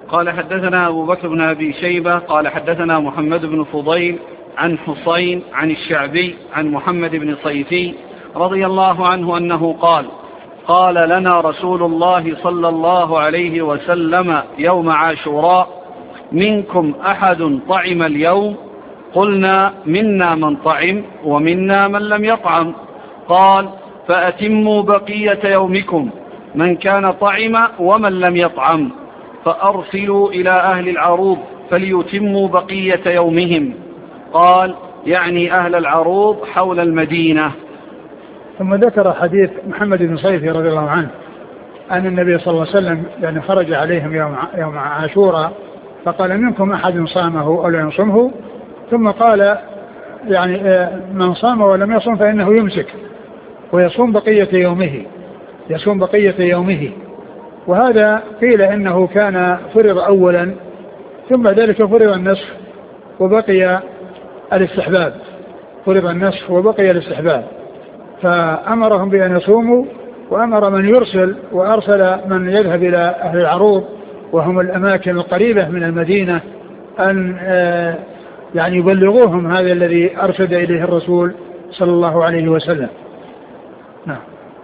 قال حدثنا أبو بكر بن أبي شيبة قال حدثنا محمد بن فضيل عن حسين عن الشعبي عن محمد بن صيفي رضي الله عنه أنه قال لنا رسول الله صلى الله عليه وسلم يوم عاشوراء: منكم أحد طعم اليوم؟ قلنا: منا من طعم ومنا من لم يطعم. قال: فأتموا بقية يومكم، من كان طعم ومن لم يطعم، فأرسلوا إلى أهل العروض فليتموا بقية يومهم. قال: يعني أهل العروض حول المدينة. ثم ذكر حديث محمد بن صيفي رضي الله عنه أن النبي صلى الله عليه وسلم يعني خرج عليهم يوم عاشوراء فقال: منكم أحد صامه أو لم يصمه؟ ثم قال: يعني من صام ولم يصم فإنه يمسك ويصوم بقية يومه. وهذا قيل إنه كان فرض أولا ثم بعد ذلك فرض النصف وبقي الاستحباب، فأمرهم بأن يصوموا وأمر من يرسل وأرسل من يذهب إلى أهل العروض وهم الأماكن القريبة من المدينة أن يعني يبلغوهم هذا الذي أرشد إليه الرسول صلى الله عليه وسلم. نعم.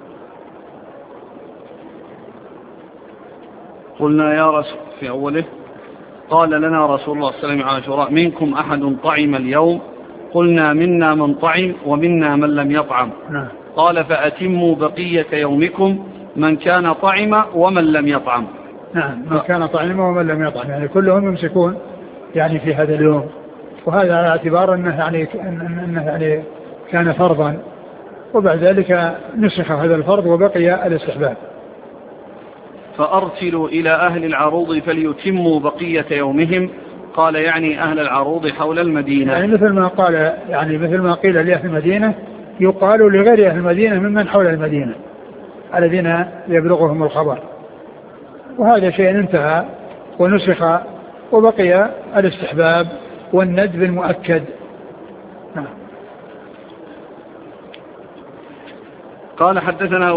قلنا يا رسول في أوله قال لنا رسول الله صلى الله عليه وسلم عاشوراء: منكم أحد طعم اليوم؟ قلنا: منا من طعم ومنا من لم يطعم. نعم. قال: فأتموا بقية يومكم، من كان طعم ومن لم يطعم. نعم، من كان طعم ومن لم يطعم، يعني كلهم يمسكون يعني في هذا اليوم، وهذا على اعتبار أنه يعني كان فرضا، وبعد ذلك نسخ هذا الفرض وبقي الاستحباب. فأرسلوا إلى أهل العروض فليتموا بقية يومهم. قال: يعني أهل العروض حول المدينة. يعني مثل ما قيل لأهل المدينة يقال لغير أهل المدينة ممن حول المدينة الذين يبلغهم الخبر. وهذا شيء انتهى ونسخ وبقي الاستحباب والندب المؤكد. قال حدثنا